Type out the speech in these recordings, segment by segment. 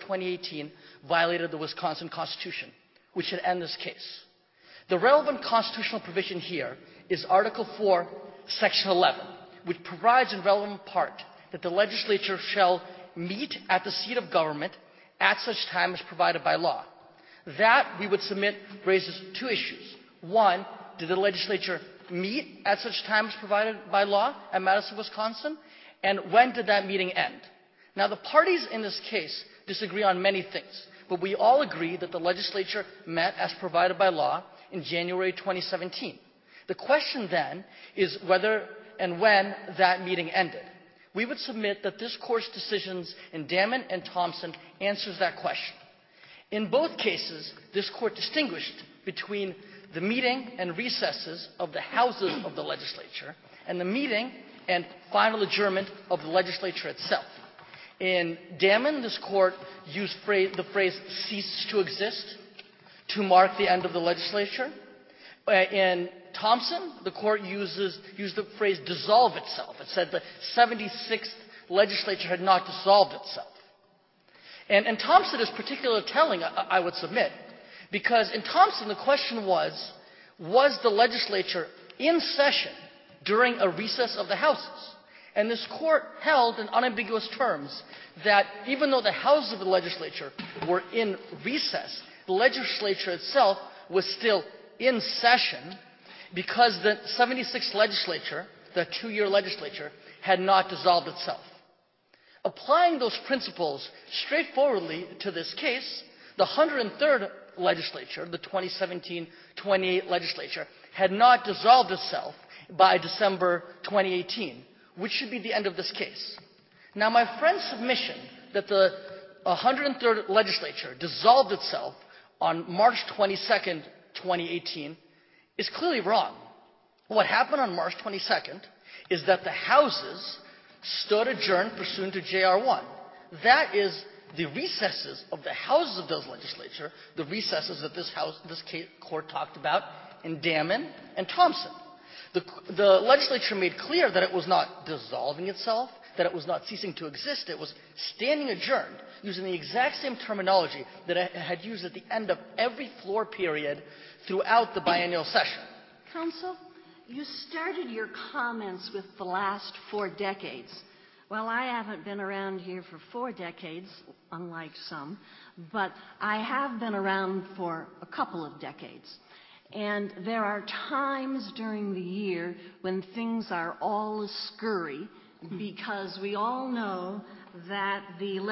2018 violated the Wisconsin Constitution, which should end this case. The relevant constitutional provision here is Article 4, Section 11, which provides in relevant part that the legislature shall meet at the seat of government at such time as provided by law. That, we would submit, raises two issues. One, did the legislature meet at such time as provided by law at Madison, Wisconsin? And when did that meeting end? Now, the parties in this case disagree on many things, but we all agree that the legislature met as provided by law in January 2017. The question then is whether and when that meeting ended. We would submit that this Court's decisions in Damon and Thompson answers that question. In both cases, this Court distinguished between the meeting and recesses of the houses of the legislature and the meeting and final adjournment of the legislature itself. In Damon, this Court used the phrase ceases to exist to mark the end of the legislature. In Thompson, the Court used the phrase dissolve itself. It said the 76th legislature had not dissolved itself. And Thompson is particularly telling, I would submit, because in Thompson the question was the legislature in session during a recess of the houses? And this Court held in unambiguous terms that even though the houses of the legislature were in recess, the legislature itself was still in session because the 76th legislature, the two-year legislature, had not dissolved itself. Applying those principles straightforwardly to this case, the 103rd legislature, the 2017-28 legislature, had not dissolved itself by December 2018, which should be the end of this case. Now, my friend's submission that the 103rd legislature dissolved itself on March 22nd, 2018, is clearly wrong. What happened on March 22nd is that the houses stood adjourned pursuant to JR 1. That is the recesses of the houses of those legislature, the recesses that this Court talked about in Damon and Thompson. The legislature made clear that it was not dissolving itself, that it was not ceasing to exist. It was standing adjourned, using the exact same terminology that it had used at the end of every floor period throughout the biennial session. Counsel, you started your comments with the last 4 decades. Well, I haven't been around here for 4 decades, unlike some, but I have been around for a couple of decades. And there are times during the year when things are all scurry because we all know that the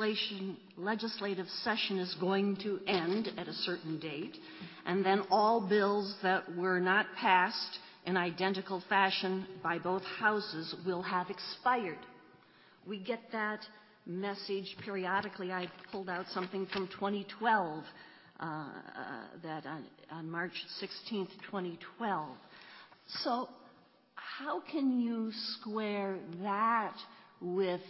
legislative session is going to end at a certain date, and then all bills that were not passed in identical fashion by both houses will have expired. We get that message periodically. I pulled out something from 2012, that on March 16th, 2012. So how can you square that with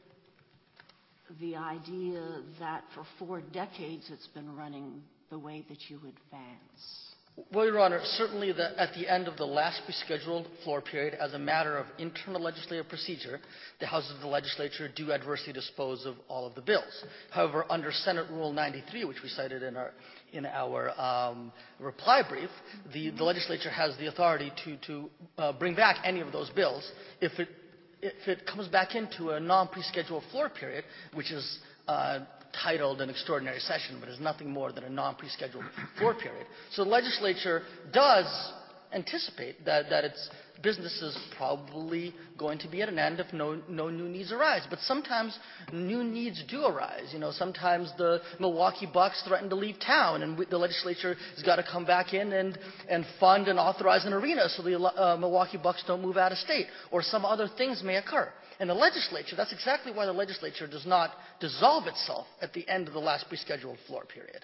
the idea that for 4 decades it's been running the way that you advance? Well, Your Honor, certainly at the end of the last rescheduled floor period, as a matter of internal legislative procedure, the houses of the legislature do adversely dispose of all of the bills. However, under Senate Rule 93, which we cited in our reply brief, the legislature has the authority to bring back any of those bills if it comes back into a non-prescheduled floor period, which is titled an extraordinary session, but is nothing more than a non-prescheduled floor period. So the legislature does anticipate that its business is probably going to be at an end if no new needs arise. But sometimes new needs do arise. You know, sometimes the Milwaukee Bucks threaten to leave town, and the legislature has got to come back in and fund and authorize an arena so the Milwaukee Bucks don't move out of state, or some other things may occur. And the legislature, that's exactly why the legislature does not dissolve itself at the end of the last prescheduled floor period.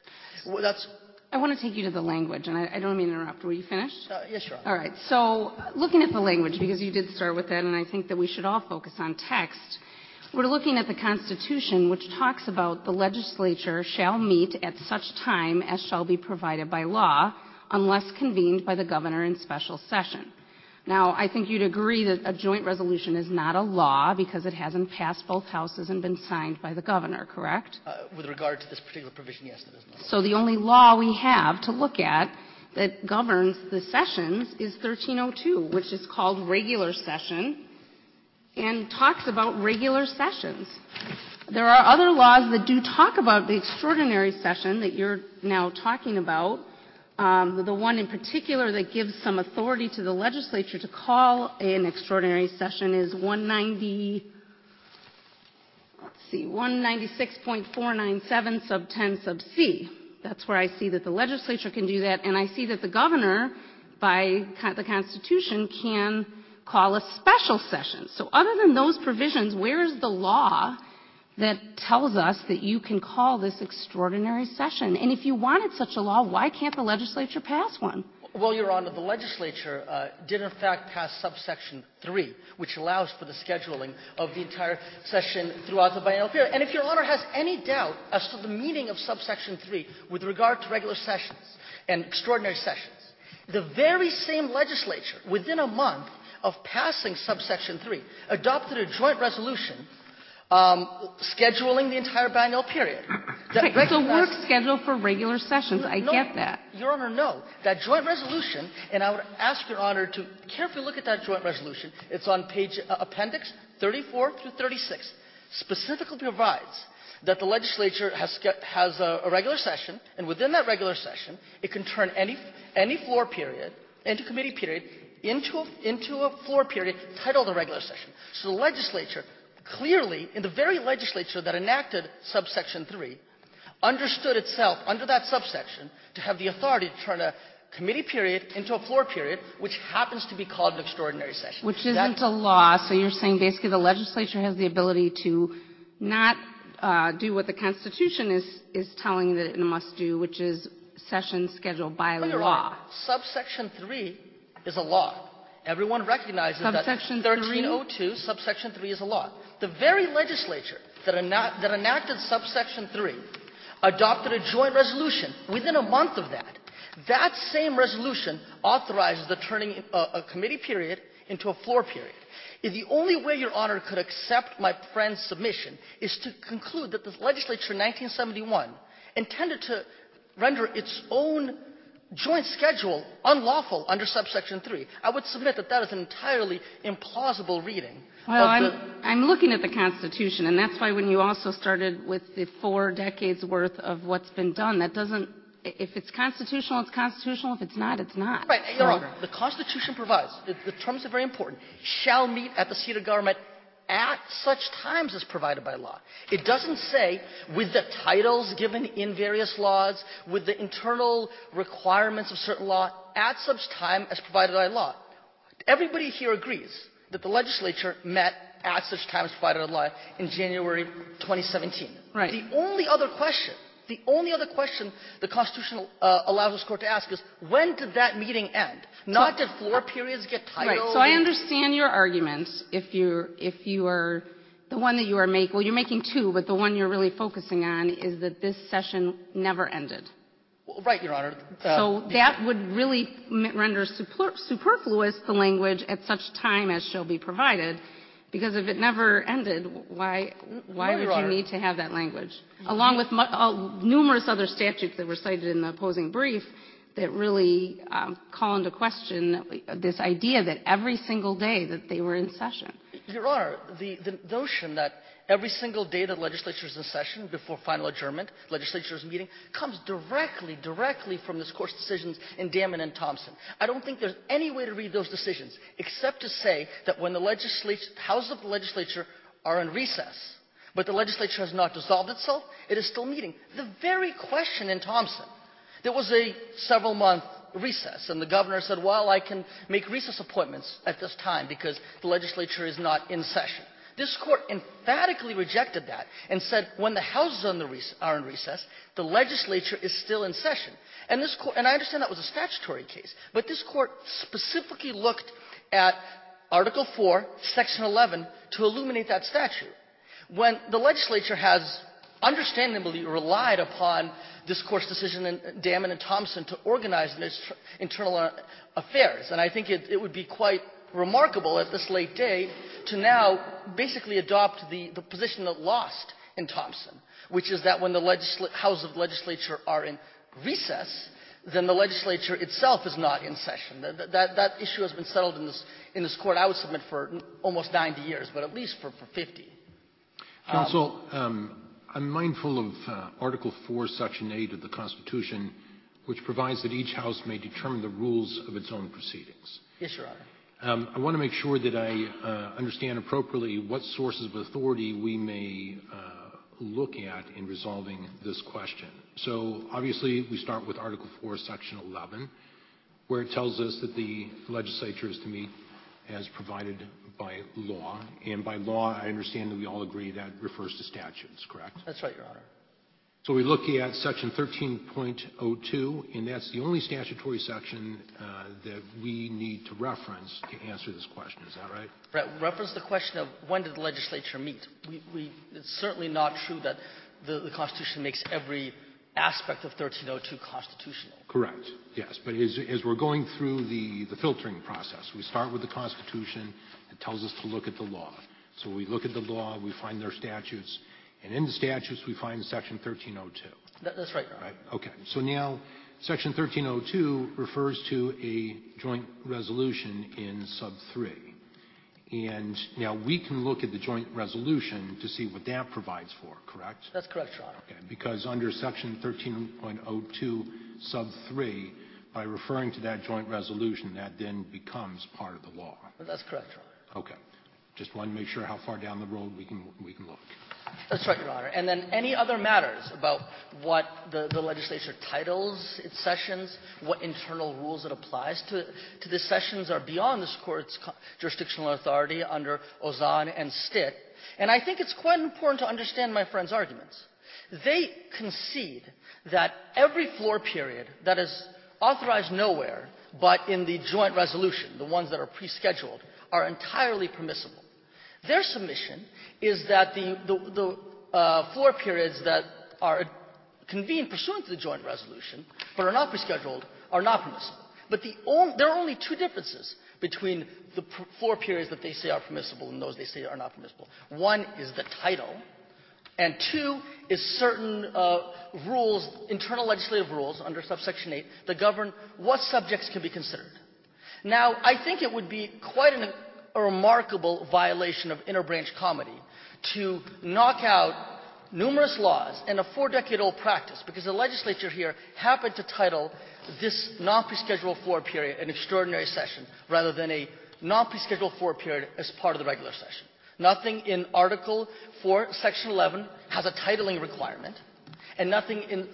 I want to take you to the language, and I don't mean to interrupt. Were you finished? Yes, Your Honor. All right. So looking at the language, because you did start with that, and I think that we should all focus on text, we're looking at the Constitution, which talks about the legislature shall meet at such time as shall be provided by law, unless convened by the governor in special session. Now, I think you'd agree that a joint resolution is not a law because it hasn't passed both houses and been signed by the governor, correct? With regard to this particular provision, yes, it is not. So the only law we have to look at that governs the sessions is 1302, which is called regular session and talks about regular sessions. There are other laws that do talk about the extraordinary session that you're now talking about. The one in particular that gives some authority to the legislature to call an extraordinary session is 196.497 sub 10 sub C. That's where I see that the legislature can do that, and I see that the governor, by the Constitution, can call a special session. So other than those provisions, where is the law that tells us that you can call this extraordinary session? And if you wanted such a law, why can't the legislature pass one? Well, Your Honor, the legislature did in fact pass subsection 3, which allows for the scheduling of the entire session throughout the biennial period. And if Your Honor has any doubt as to the meaning of subsection 3 with regard to regular sessions and extraordinary sessions, the very same legislature, within a month of passing subsection 3, adopted a joint resolution scheduling the entire biennial period. Okay, so work schedule for regular sessions. I get that. Your Honor, no. That joint resolution, and I would ask Your Honor to carefully look at that joint resolution. It's on page appendix 34 through 36. Specifically provides that the legislature has a regular session, and within that regular session, it can turn any floor period into committee period into a floor period titled a regular session. So the legislature clearly, in the very legislature that enacted subsection 3, understood itself, under that subsection, to have the authority to turn a committee period into a floor period, which happens to be called an extraordinary session. Which isn't a law, so you're saying basically the legislature has the ability to not do what the Constitution is telling that it must do, which is session scheduled by law. Honor, subsection 3 is a law. Everyone recognizes subsection that 1302, subsection 3 is a law. The very legislature that enacted subsection 3 adopted a joint resolution within a month of that. That same resolution authorizes the turning a committee period into a floor period. The only way Your Honor could accept my friend's submission is to conclude that the legislature in 1971 intended to render its own joint schedule unlawful under subsection 3. I would submit that that is an entirely implausible reading. Well, I'm looking at the Constitution, and that's why when you also started with the 4 decades worth of what's been done, that doesn't, if it's constitutional, it's constitutional. If it's not, it's not. Right, Your Honor. The Constitution provides, the terms are very important, shall meet at the seat of government at such times as provided by law. It doesn't say with the titles given in various laws, with the internal requirements of certain law, at such time as provided by law. Everybody here agrees that the legislature met at such time as provided by law in January 2017. Right. The only other question the Constitution allows this court to ask is, when did that meeting end? Not did floor periods get titled? Right. So I understand your argument if you are the one that you are making. Well, you're making 2, but the one you're really focusing on is that this session never ended. Well, right, Your Honor. So that would really render superfluous the language at such time as shall be provided. Because if it never ended, why would you need to have that language? Along with numerous other statutes that were cited in the opposing brief that really call into question this idea that every single day that they were in session. Your Honor, the notion that every single day the legislature is in session before final adjournment, legislature is meeting, comes directly from this Court's decisions in Damon and Thompson. I don't think there's any way to read those decisions except to say that when the houses of the legislature are in recess, but the legislature has not dissolved itself, it is still meeting. The very question in Thompson, there was a several-month recess, and the governor said, well, I can make recess appointments at this time because the legislature is not in session. This Court emphatically rejected that and said when the houses are in recess, the legislature is still in session. And I understand that was a statutory case, but this Court specifically looked at Article 4, Section 11 to illuminate that statute. When the legislature has understandably relied upon this Court's decision in Damon and Thompson to organize its internal affairs, and I think it would be quite remarkable at this late day to now basically adopt the position that lost in Thompson, which is that when the House of Legislature are in recess, then the legislature itself is not in session. That issue has been settled in this court, I would submit, for almost 90 years, but at least for 50. Counsel, I'm mindful of Article 4, Section 8 of the Constitution, which provides that each House may determine the rules of its own proceedings. Yes, Your Honor. I want to make sure that I understand appropriately what sources of authority we may look at in resolving this question. So obviously we start with Article 4, Section 11, where it tells us that the legislature is to meet as provided by law. And by law, I understand that we all agree that refers to statutes, correct? That's right, Your Honor. So we look at Section 13.02, and that's the only statutory section that we need to reference to answer this question. Is that right? Right. Reference the question of when did the legislature meet. It's certainly not true that the Constitution makes every aspect of 1302 constitutional. Correct. Yes. But as we're going through the filtering process, we start with the Constitution. It tells us to look at the law. So we look at the law, we find their statutes, and in the statutes we find Section 1302. That's right, Your Honor. Right. Okay. So now Section 1302 refers to a joint resolution in sub 3. And now we can look at the joint resolution to see what that provides for, correct? That's correct, Your Honor. Okay, because under Section 13.02 sub 3, by referring to that joint resolution, that then becomes part of the law. That's correct, Your Honor. Okay. Just want to make sure how far down the road we can look. That's right, Your Honor. And then any other matters about what the legislature titles its sessions, what internal rules it applies to the sessions are beyond this Court's jurisdictional authority under Ozan and Stitt. And I think it's quite important to understand my friend's arguments. They concede that every floor period that is authorized nowhere but in the joint resolution, the ones that are pre-scheduled, are entirely permissible. Their submission is that the floor periods that are convened pursuant to the joint resolution but are not pre-scheduled are not permissible. But there are only two differences between the floor periods that they say are permissible and those they say are not permissible. One is the title, and two is certain rules, internal legislative rules under subsection 8 that govern what subjects can be considered. Now, I think it would be quite a remarkable violation of interbranch comity to knock out numerous laws and a 4-decade-old practice because the legislature here happened to title this non-prescheduled floor period an extraordinary session rather than a non-prescheduled floor period as part of the regular session. Nothing in Article 4, Section 11 has a titling requirement, and nothing in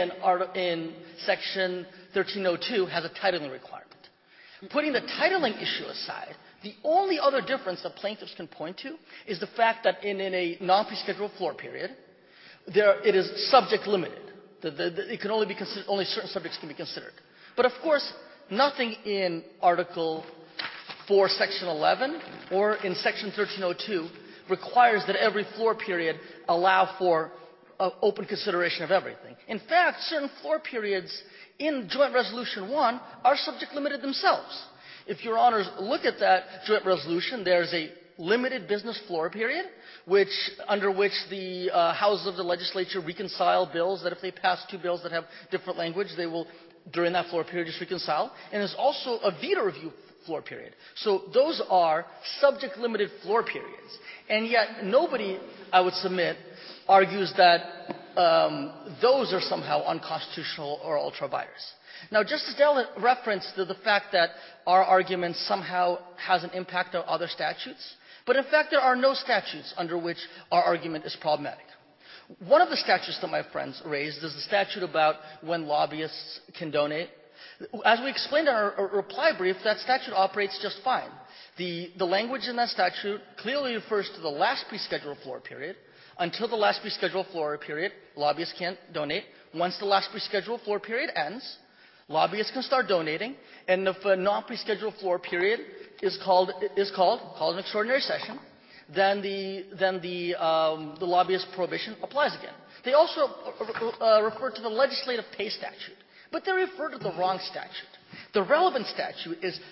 Section 1302 has a titling requirement. Putting the titling issue aside, the only other difference that plaintiffs can point to is the fact that in a non-prescheduled floor period, it is subject limited. It can only be considered, only certain subjects can be considered. But of course, nothing in Article 4, Section 11 or in Section 1302 requires that every floor period allow for open consideration of everything. In fact, certain floor periods in Joint Resolution 1 are subject limited themselves. If Your Honors look at that joint resolution, there's a limited business floor period, under which the houses of the legislature reconcile bills that if they pass two bills that have different language, they will, during that floor period, just reconcile. And there's also a veto review floor period. So those are subject limited floor periods. And yet nobody, I would submit, argues that those are somehow unconstitutional or ultra vires. Now, Justice Dell referenced the fact that our argument somehow has an impact on other statutes, but in fact there are no statutes under which our argument is problematic. One of the statutes that my friends raised is the statute about when lobbyists can donate. As we explained in our reply brief, that statute operates just fine. The language in that statute clearly refers to the last pre-scheduled floor period. Until the last pre-scheduled floor period, lobbyists can't donate. Once the last pre-scheduled floor period ends, lobbyists can start donating, and if a non-pre-scheduled floor period is called an extraordinary session, then the lobbyist prohibition applies again. They also refer to the legislative pay statute, but they refer to the wrong statute. The relevant statute is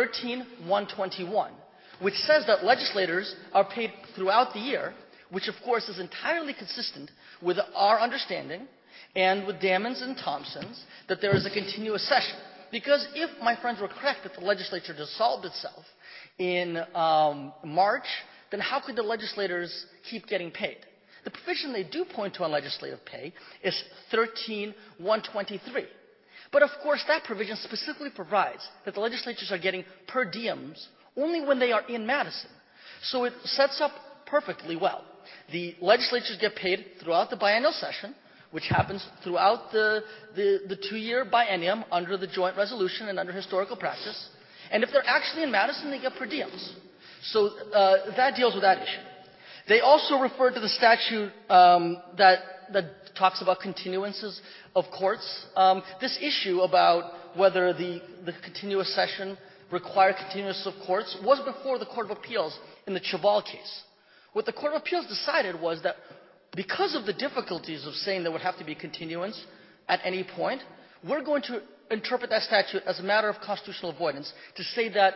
13-121, which says that legislators are paid throughout the year, which of course is entirely consistent with our understanding and with Dammons and Thompson's that there is a continuous session. Because if my friends were correct that the legislature dissolved itself in March, then how could the legislators keep getting paid? The provision they do point to on legislative pay is 13-123. But of course that provision specifically provides that the legislatures are getting per diems only when they are in Madison. So it sets up perfectly well. The legislatures get paid throughout the biennial session, which happens throughout the 2-year biennium under the joint resolution and under historical practice. And if they're actually in Madison, they get per diems. So that deals with that issue. They also refer to the statute that talks about continuances of courts. This issue about whether the continuous session required continuance of courts was before the Court of Appeals in the Chaval case. What the Court of Appeals decided was that because of the difficulties of saying there would have to be continuance at any point, we're going to interpret that statute as a matter of constitutional avoidance to say that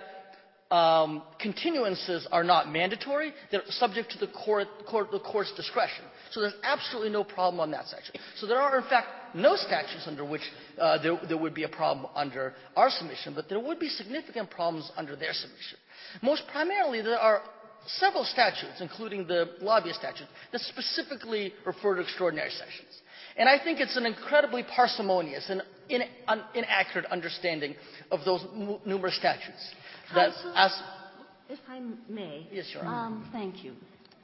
continuances are not mandatory, they're subject to the court's discretion. So there's absolutely no problem on that section. So there are, in fact, no statutes under which there would be a problem under our submission, but there would be significant problems under their submission. Most primarily, there are several statutes, including the lobbyist statute, that specifically refer to extraordinary sessions. And I think it's an incredibly parsimonious and inaccurate understanding of those numerous statutes. Counsel, if I may. Yes, Your Honor. Thank you.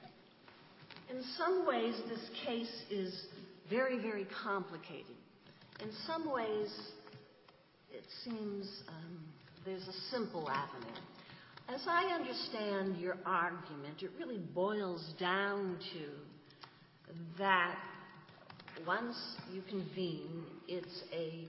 In some ways, this case is very, very complicated. In some ways, it seems there's a simple avenue. As I understand your argument, it really boils down to that once you convene, it's a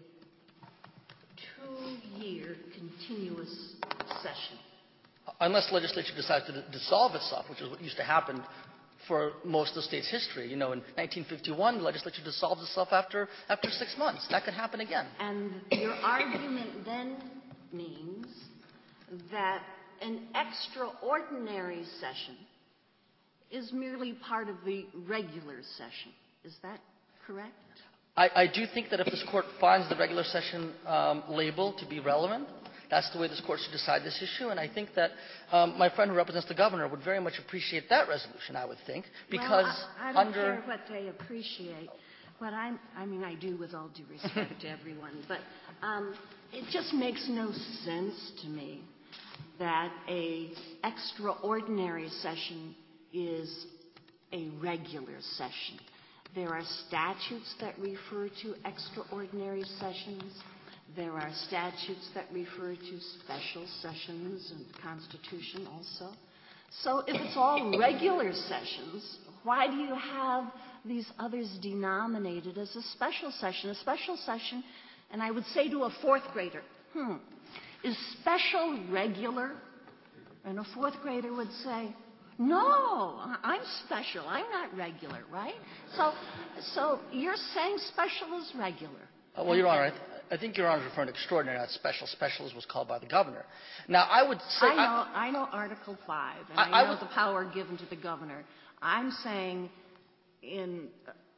2-year continuous session. Unless the legislature decides to dissolve itself, which is what used to happen for most of the state's history. In 1951, the legislature dissolved itself after 6 months. That could happen again. And your argument then means that an extraordinary session is merely part of the regular session. Is that correct? I do think that if this court finds the regular session label to be relevant, that's the way this court should decide this issue. And I think that my friend who represents the governor would very much appreciate that resolution, I would think. Because I don't care what they appreciate. What I do with all due respect to everyone. But it just makes no sense to me that a extraordinary session is a regular session. There are statutes that refer to extraordinary sessions. There are statutes that refer to special sessions and the Constitution also. So if it's all regular sessions, why do you have these others denominated as a special session? A special session, and I would say to a 4th grader, is special regular? And a 4th grader would say, no, I'm special. I'm not regular, right? So you're saying special is regular. Well, Your Honor, I think Your Honor is referring to extraordinary, not special. Special was called by the governor. Now, I would say... I know Article 5, and I know the power given to the governor. I'm saying in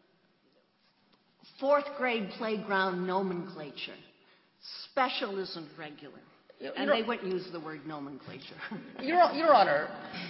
4th grade playground nomenclature, special isn't regular. And they wouldn't use the word nomenclature. Your Honor,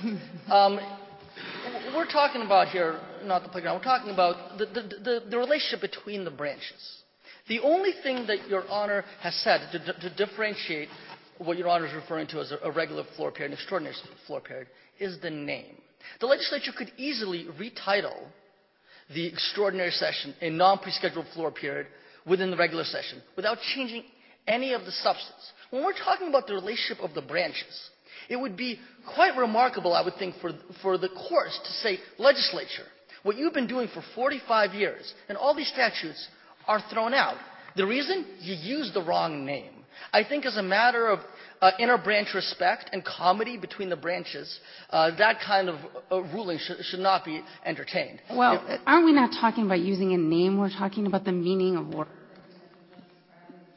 we're talking about here, not the playground, we're talking about the relationship between the branches. The only thing that Your Honor has said to differentiate what Your Honor is referring to as a regular floor period, an extraordinary floor period, is the name. The legislature could easily retitle the extraordinary session a non-prescheduled floor period within the regular session without changing any of the substance. When we're talking about the relationship of the branches, it would be quite remarkable, I would think, for the courts to say, legislature, what you've been doing for 45 years, and all these statutes are thrown out. The reason? You used the wrong name. I think as a matter of inter-branch respect and comedy between the branches, that kind of ruling should not be entertained. Well, aren't we not talking about using a name? We're talking about the meaning of words.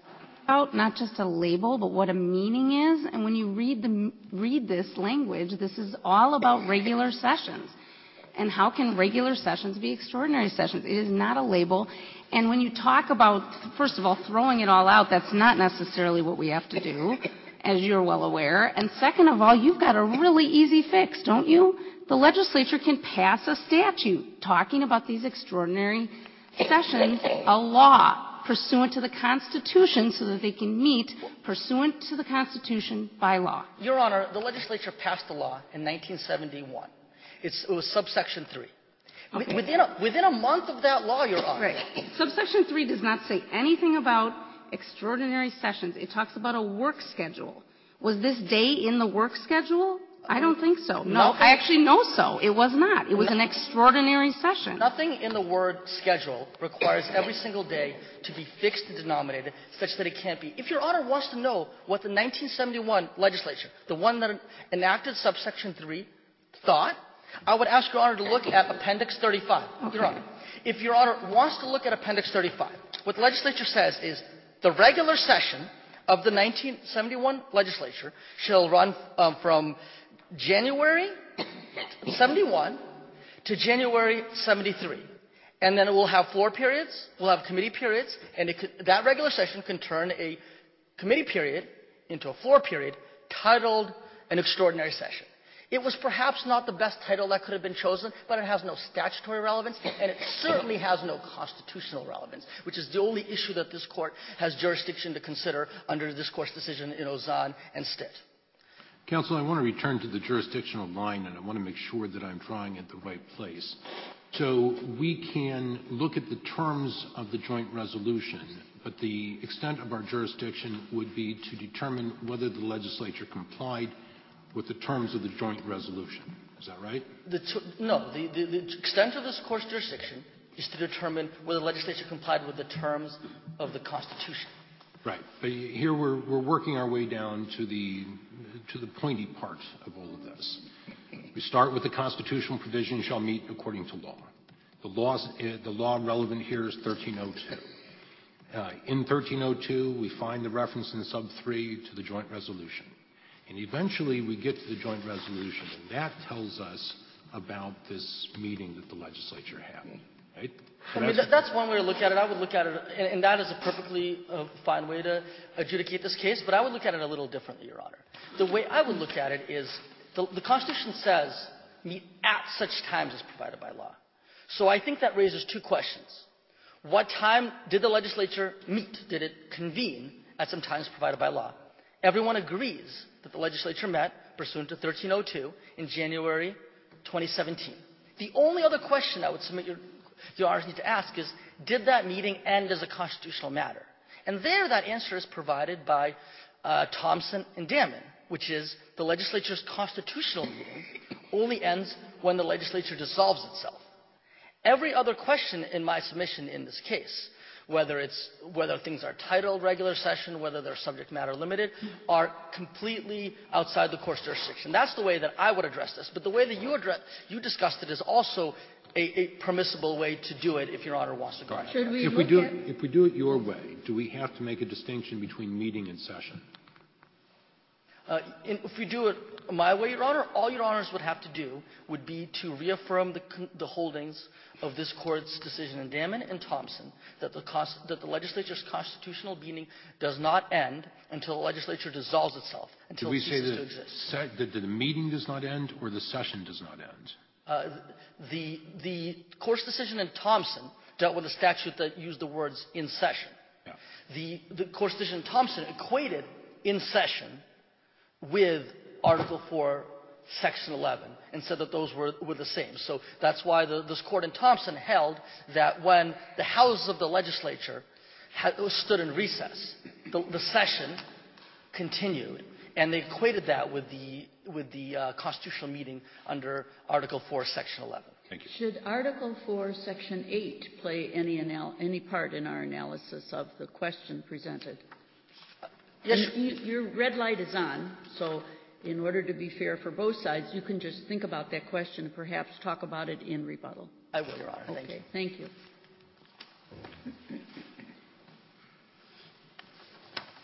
about not just a label, but what a meaning is. And when you read this language, this is all about regular sessions. And how can regular sessions be extraordinary sessions? It is not a label. And when you talk about, first of all, throwing it all out, that's not necessarily what we have to do, as you're well aware. And second of all, you've got a really easy fix, don't you? The legislature can pass a statute talking about these extraordinary sessions, a law pursuant to the Constitution, so that they can meet pursuant to the Constitution by law. Your Honor, the legislature passed a law in 1971. It was subsection 3. Okay. Within a month of that law, Your Honor. Right. Subsection 3 does not say anything about extraordinary sessions. It talks about a work schedule. Was this day in the work schedule? I don't think so. No, I actually know so. It was not. It was an extraordinary session. Nothing in the word schedule requires every single day to be fixed and denominated such that it can't be. If Your Honor wants to know what the 1971 legislature, the one that enacted subsection 3, thought, I would ask Your Honor to look at Appendix 35. Okay. Your Honor, if Your Honor wants to look at Appendix 35, what the legislature says is the regular session of the 1971 legislature shall run from January 71 to January 73. And then it will have floor periods, we'll have committee periods, and that regular session can turn a committee period into a floor period titled an extraordinary session. It was perhaps not the best title that could have been chosen, but it has no statutory relevance, and it certainly has no constitutional relevance, which is the only issue that this Court has jurisdiction to consider under this Court's decision in Ozan and Stitt. Counsel, I want to return to the jurisdictional line, and I want to make sure that I'm drawing at the right place. So we can look at the terms of the joint resolution, but the extent of our jurisdiction would be to determine whether the legislature complied with the terms of the joint resolution. Is that right? No. The extent of this Court's jurisdiction is to determine whether the legislature complied with the terms of the Constitution. Right. But here we're working our way down to the pointy part of all of this. We start with the constitutional provision shall meet according to law. The law relevant here is 1302. In 1302, we find the reference in sub 3 to the joint resolution. And eventually we get to the joint resolution, and that tells us about this meeting that the legislature had. Right? So I mean, that's one way to look at it. I would look at it, and that is a perfectly fine way to adjudicate this case, but I would look at it a little differently, Your Honor. The way I would look at it is the Constitution says meet at such times as provided by law. So I think that raises two questions. What time did the legislature meet? Did it convene at some times provided by law? Everyone agrees that the legislature met pursuant to 1302 in January 2017. The only other question I would submit Your Honors need to ask is, did that meeting end as a constitutional matter? And there that answer is provided by Thompson and Damon, which is the legislature's constitutional meeting only ends when the legislature dissolves itself. Every other question in my submission in this case, whether things are titled regular session, whether they're subject matter limited, are completely outside the Court's jurisdiction. That's the way that I would address this. But the way that you discussed it is also a permissible way to do it if Your Honor wants to go on. If we do it your way, do we have to make a distinction between meeting and session? If we do it my way, Your Honor, all Your Honors would have to do would be to reaffirm the holdings of this Court's decision in Damon and Thompson that the legislature's constitutional meeting does not end until the legislature dissolves itself, until it ceases to exist. That the meeting does not end or the session does not end? The Court's decision in Thompson dealt with a statute that used the words in session. Yeah. The Court's decision in Thompson equated in session with Article 4, Section 11, and said that those were the same. So that's why this Court in Thompson held that when the houses of the legislature stood in recess, the session continued, and they equated that with the constitutional meeting under Article 4, Section 11. Thank you. Should Article 4, Section 8 play any part in our analysis of the question presented? Yes. Your red light is on, so in order to be fair for both sides, you can just think about that question and perhaps talk about it in rebuttal. I will, Your Honor. Thank you. Okay, thank you.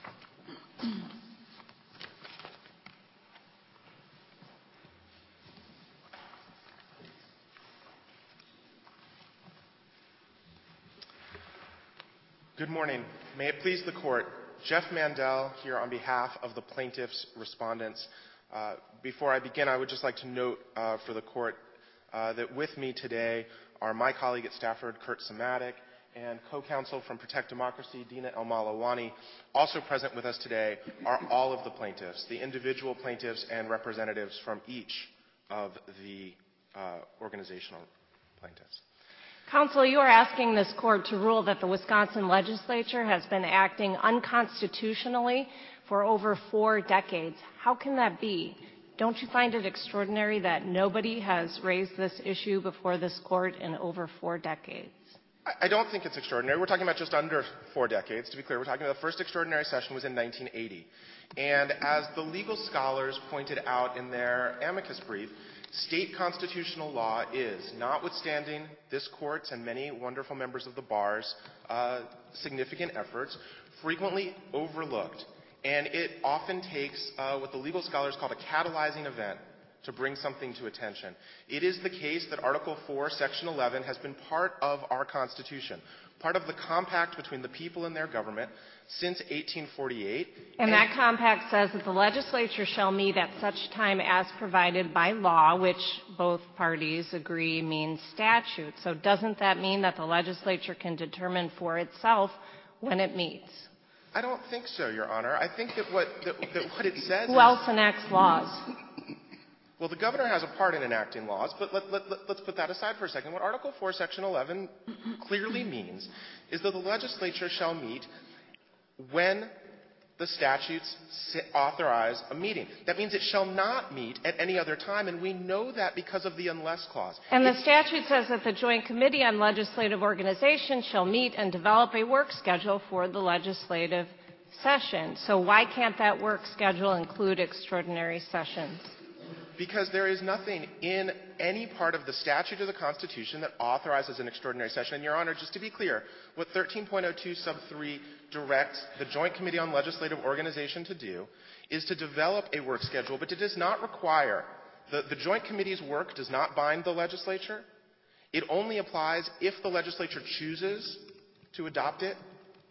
Good morning. May it please the Court. Jeff Mandel here on behalf of the plaintiffs' respondents. Before I begin, I would just like to note for the Court that with me today are my colleague at Stafford, Kurt Samatic, and co-counsel from Protect Democracy, Dina El-Malawani. Also present with us today are all of the plaintiffs, the individual plaintiffs and representatives from each of the organizational plaintiffs. Counsel, you are asking this court to rule that the Wisconsin legislature has been acting unconstitutionally for over 4 decades. How can that be? Don't you find it extraordinary that nobody has raised this issue before this court in over 4 decades? I don't think it's extraordinary. We're talking about just under 4 decades. To be clear, we're talking about the first extraordinary session was in 1980. And as the legal scholars pointed out in their amicus brief, state constitutional law is, notwithstanding this court's and many wonderful members of the bar's significant efforts, frequently overlooked. And it often takes what the legal scholars call a catalyzing event to bring something to attention. It is the case that Article 4, Section 11 has been part of our Constitution, part of the compact between the people and their government since 1848. And that compact says that the legislature shall meet at such time as provided by law, which both parties agree means statute. So doesn't that mean that the legislature can determine for itself when it meets? I don't think so, Your Honor. I think that what it says Who else enacts laws? Well, the governor has a part in enacting laws, but let's put that aside for a second. What Article 4, Section 11 clearly means is that the legislature shall meet when the statutes authorize a meeting. That means it shall not meet at any other time, and we know that because of the unless clause. And the statute says that the Joint Committee on Legislative Organization shall meet and develop a work schedule for the legislative session. So why can't that work schedule include extraordinary sessions? Because there is nothing in any part of the statute or the Constitution that authorizes an extraordinary session. And, Your Honor, just to be clear, what 13.02 sub 3 directs the Joint Committee on Legislative Organization to do is to develop a work schedule, but it does not require the Joint Committee's work does not bind the legislature. It only applies if the legislature chooses to adopt it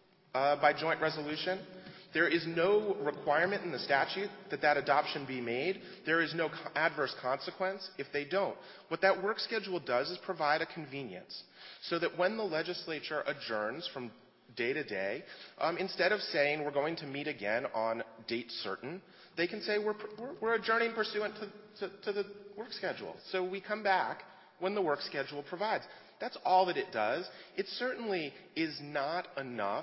by joint resolution. There is no requirement in the statute that that adoption be made. There is no adverse consequence if they don't. What that work schedule does is provide a convenience so that when the legislature adjourns from day to day, instead of saying we're going to meet again on date certain, they can say we're adjourning pursuant to the work schedule. So we come back when the work schedule provides. That's all that it does. It certainly is not enough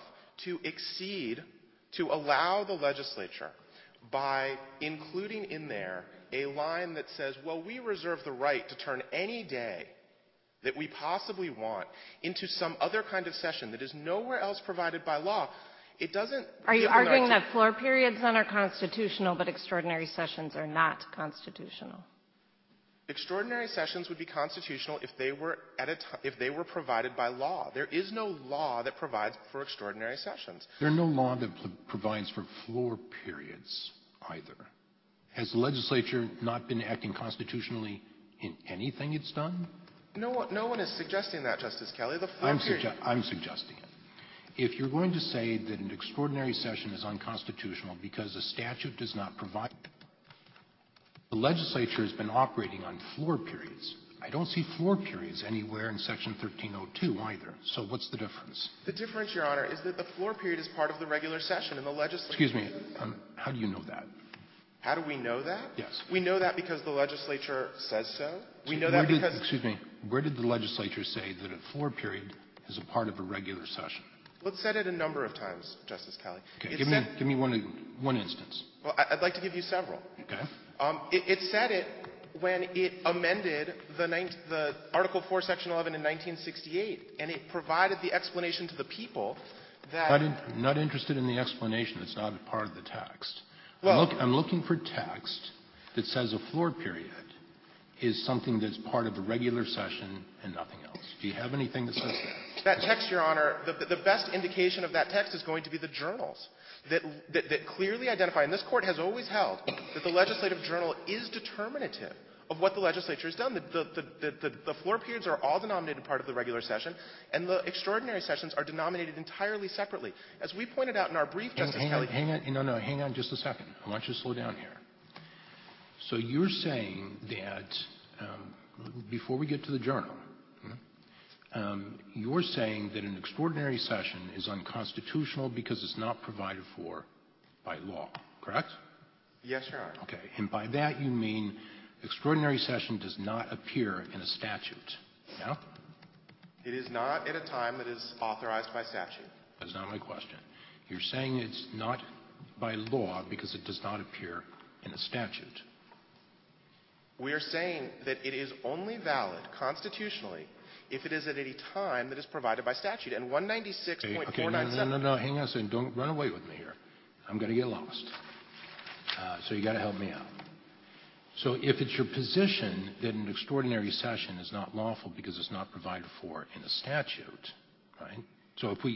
to allow the legislature, by including in there a line that says, well, we reserve the right to turn any day that we possibly want into some other kind of session that is nowhere else provided by law. It doesn't. Are you arguing that floor periods then are constitutional, but extraordinary sessions are not constitutional? Extraordinary sessions would be constitutional if they were provided by law. There is no law that provides for extraordinary sessions. There's no law that provides for floor periods either. Has the legislature not been acting constitutionally in anything it's done? No one is suggesting that, Justice Kelly. I'm suggesting it. If you're going to say that an extraordinary session is unconstitutional because a statute does not provide it, the legislature has been operating on floor periods. I don't see floor periods anywhere in Section 1302 either. So what's the difference? The difference, Your Honor, is that the floor period is part of the regular session, and the legislature... Excuse me. How do you know that? How do we know that? Yes. We know that because the legislature says so. We know that because... Excuse me. Where did the legislature say that a floor period is a part of a regular session? Well, it said it a number of times, Justice Kelly. Okay. Give me one instance. Well, I'd like to give you several. Okay. It said it when it amended the Article 4, Section 11 in 1968, and it provided the explanation to the people that... Not interested in the explanation. It's not a part of the text. Well, I'm looking for text that says a floor period is something that's part of a regular session and nothing else. Do you have anything that says that? That text, Your Honor, the best indication of that text is going to be the journals that clearly identify, and this Court has always held, that the legislative journal is determinative of what the legislature has done. The floor periods are all denominated part of the regular session, and the extraordinary sessions are denominated entirely separately. As we pointed out in our brief, Justice Kelly... Hang on just a second. I want you to slow down here. So you're saying that, before we get to the journal, you're saying that an extraordinary session is unconstitutional because it's not provided for by law, correct? Yes, Your Honor. Okay. And by that you mean extraordinary session does not appear in a statute, yeah? It is not at a time that is authorized by statute. That's not my question. You're saying it's not by law because it does not appear in a statute. We are saying that it is only valid constitutionally if it is at a time that is provided by statute. And 196.497... Okay, no, hang on a second. Don't run away with me here. I'm going to get lost. So you got to help me out. So if it's your position that an extraordinary session is not lawful because it's not provided for in a statute, right? So if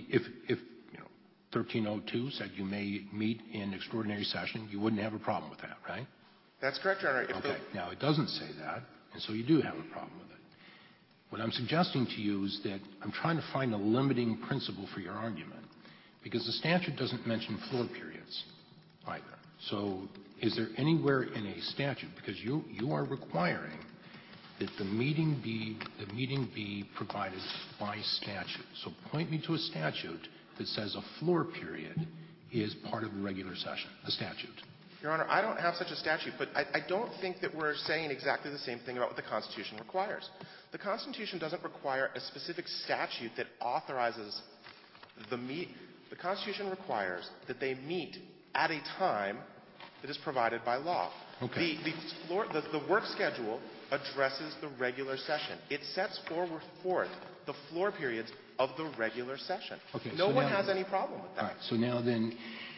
1302 said you may meet in extraordinary session, you wouldn't have a problem with that, right? That's correct, Your Honor. Okay. Now, it doesn't say that, and so you do have a problem with it. What I'm suggesting to you is that I'm trying to find a limiting principle for your argument, because the statute doesn't mention floor periods either. So is there anywhere in a statute, because you are requiring that the meeting be provided by statute. So point me to a statute that says a floor period is part of the regular session, the statute. Your Honor, I don't have such a statute, but I don't think that we're saying exactly the same thing about what the Constitution requires. The Constitution doesn't require a specific statute that authorizes the Constitution requires that they meet at a time that is provided by law. Okay. The work schedule addresses the regular session. It sets forth the floor periods of the regular session. Okay, no one has any problem with that. All right. So now then,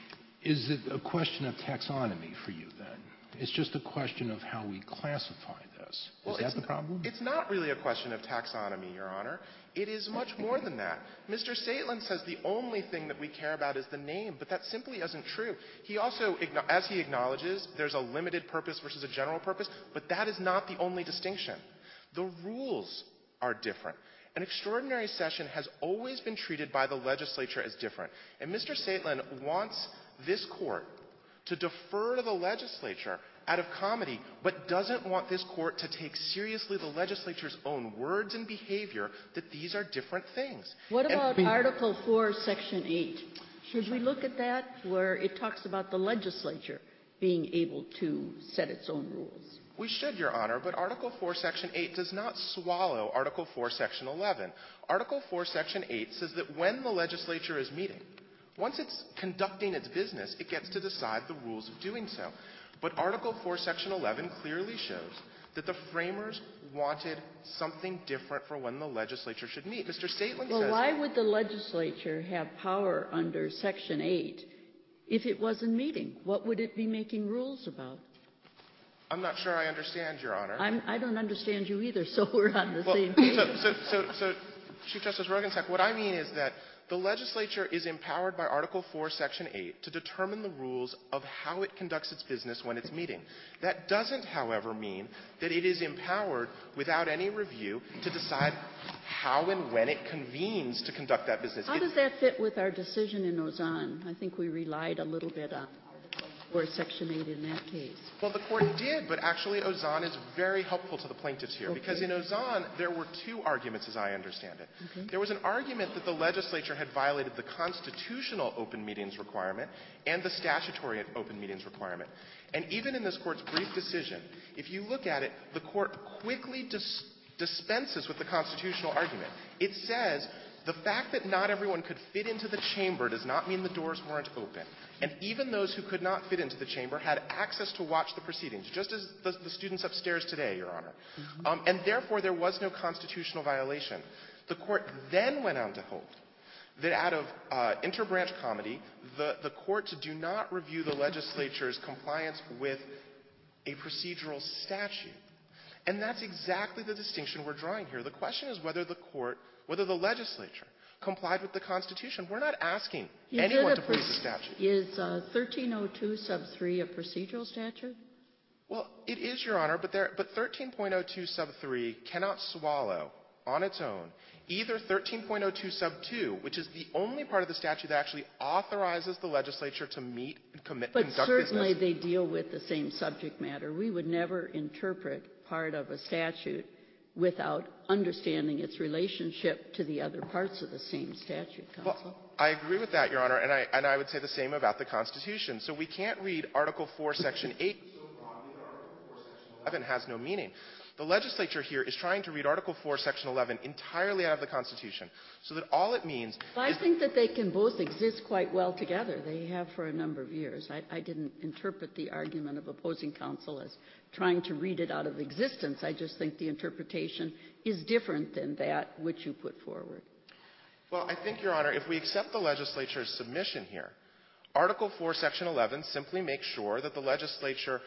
is it a question of taxonomy for you then? It's just a question of how we classify this. Is that the problem? It's not really a question of taxonomy, Your Honor. It is much more than that. Mr. Saitlin says the only thing that we care about is the name, but that simply isn't true. He also, as he acknowledges, there's a limited purpose versus a general purpose, but that is not the only distinction. The rules are different. An extraordinary session has always been treated by the legislature as different. And Mr. Saitlin wants this court to defer to the legislature out of comedy, but doesn't want this court to take seriously the legislature's own words and behavior that these are different things. What about Article 4, Section 8? Should we look at that, where it talks about the legislature being able to set its own rules? We should, Your Honor, but Article 4, Section 8 does not swallow Article 4, Section 11. Article 4, Section 8 says that when the legislature is meeting, once it's conducting its business, it gets to decide the rules of doing so. But Article 4, Section 11 clearly shows that the framers wanted something different for when the legislature should meet. Mr. Saitlin says... Well, why would the legislature have power under Section 8 if it wasn't meeting? What would it be making rules about? I'm not sure I understand, Your Honor. I don't understand you either, so we're on the same page. So, Chief Justice Roggensack, what I mean is that the legislature is empowered by Article 4, Section 8 to determine the rules of how it conducts its business when it's meeting. That doesn't, however, mean that it is empowered without any review to decide how and when it convenes to conduct that business. How does that fit with our decision in Ozon? I think we relied a little bit on or Section 8 in that case. Well, the court did, but actually Ozon is very helpful to the plaintiffs here. Okay. Because in Ozon, there were two arguments, as I understand it. Okay. There was an argument that the legislature had violated the constitutional open meetings requirement and the statutory open meetings requirement. And even in this court's brief decision, if you look at it, the court quickly dispenses with the constitutional argument. It says the fact that not everyone could fit into the chamber does not mean the doors weren't open. And even those who could not fit into the chamber had access to watch the proceedings, just as the students upstairs today, Your Honor. Mm-hmm. And therefore, there was no constitutional violation. The court then went on to hold that out of interbranch comedy, the courts do not review the legislature's compliance with a procedural statute. And that's exactly the distinction we're drawing here. The question is whether the legislature complied with the Constitution. We're not asking anyone to police the statute. Is 1302 sub 3 a procedural statute? Well, it is, Your Honor, but 13.02 sub 3 cannot swallow on its own either 13.02 sub 2, which is the only part of the statute that actually authorizes the legislature to meet and conduct business. But certainly they deal with the same subject matter. We would never interpret part of a statute without understanding its relationship to the other parts of the same statute, Counsel. Well, I agree with that, Your Honor, and I would say the same about the Constitution. So we can't read Article 4, Section 8 so broadly that Article 4, Section 11 has no meaning. The legislature here is trying to read Article 4, Section 11 entirely out of the Constitution, so that all it means I think that they can both exist quite well together. They have for a number of years. I didn't interpret the argument of opposing counsel as trying to read it out of existence. I just think the interpretation is different than that which you put forward. Well, I think, Your Honor, if we accept the legislature's submission here, Article 4, Section 11 simply makes sure that the legislature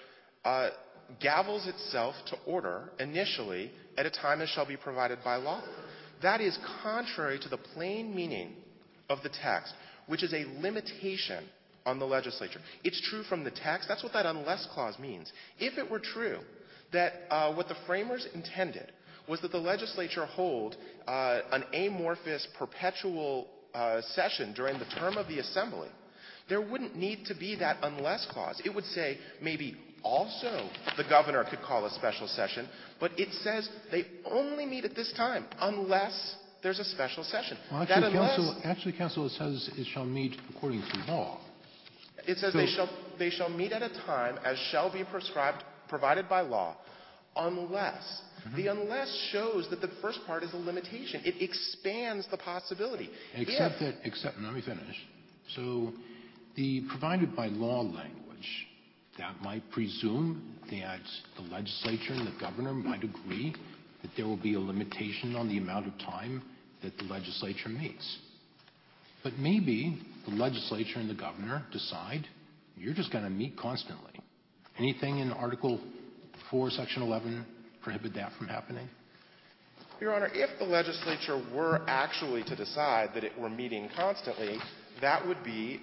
gavels itself to order initially at a time as shall be provided by law. That is contrary to the plain meaning of the text, which is a limitation on the legislature. It's true from the text. That's what that unless clause means. If it were true that what the framers intended was that the legislature hold an amorphous perpetual session during the term of the assembly, there wouldn't need to be that unless clause. It would say maybe also the governor could call a special session, but it says they only meet at this time unless there's a special session. Well, actually, counsel, it says it shall meet according to law. It says they shall meet at a time as shall be provided by law, unless. Mm-hmm. The unless shows that the first part is a limitation. It expands the possibility. Except, let me finish. So the provided by law language, that might presume that the legislature and the governor might agree that there will be a limitation on the amount of time that the legislature meets. But maybe the legislature and the governor decide you're just going to meet constantly. Anything in Article 4, Section 11 prohibit that from happening? Your Honor, if the legislature were actually to decide that it were meeting constantly, that would be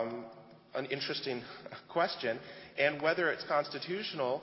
an interesting question. And whether it's constitutional,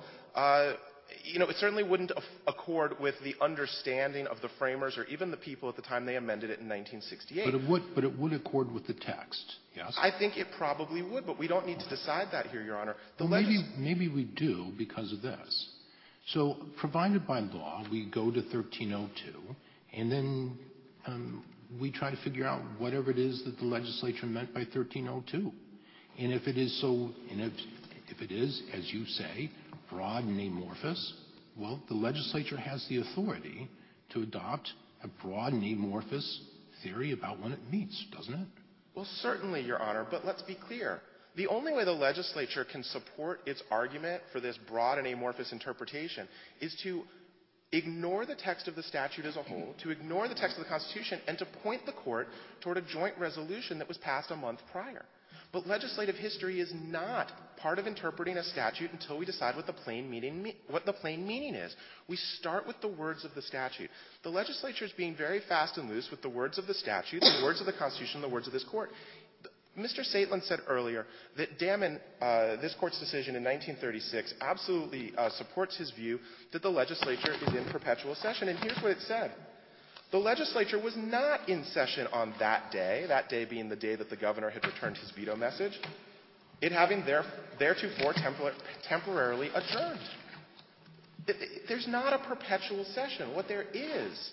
it certainly wouldn't accord with the understanding of the framers or even the people at the time they amended it in 1968. But it would accord with the text, yes? I think it probably would, but we don't need to decide that here, Your Honor. Maybe we do because of this. So provided by law, we go to 1302, and then we try to figure out whatever it is that the legislature meant by 1302. And if it is so, if it is, as you say, broad and amorphous, well, the legislature has the authority to adopt a broad and amorphous theory about when it meets, doesn't it? Well, certainly, Your Honor, but let's be clear. The only way the legislature can support its argument for this broad and amorphous interpretation is to ignore the text of the statute as a whole, to ignore the text of the Constitution, and to point the court toward a joint resolution that was passed a month prior. But legislative history is not part of interpreting a statute until we decide what the plain meaning is. We start with the words of the statute. The legislature is being very fast and loose with the words of the statute, the words of the Constitution, the words of this court. Mr. Saitlin said earlier that Damon, this court's decision in 1936, absolutely supports his view that the legislature is in perpetual session. And here's what it said. The legislature was not in session on that day being the day that the governor had returned his veto message, it having theretofore temporarily adjourned. There's not a perpetual session. What there is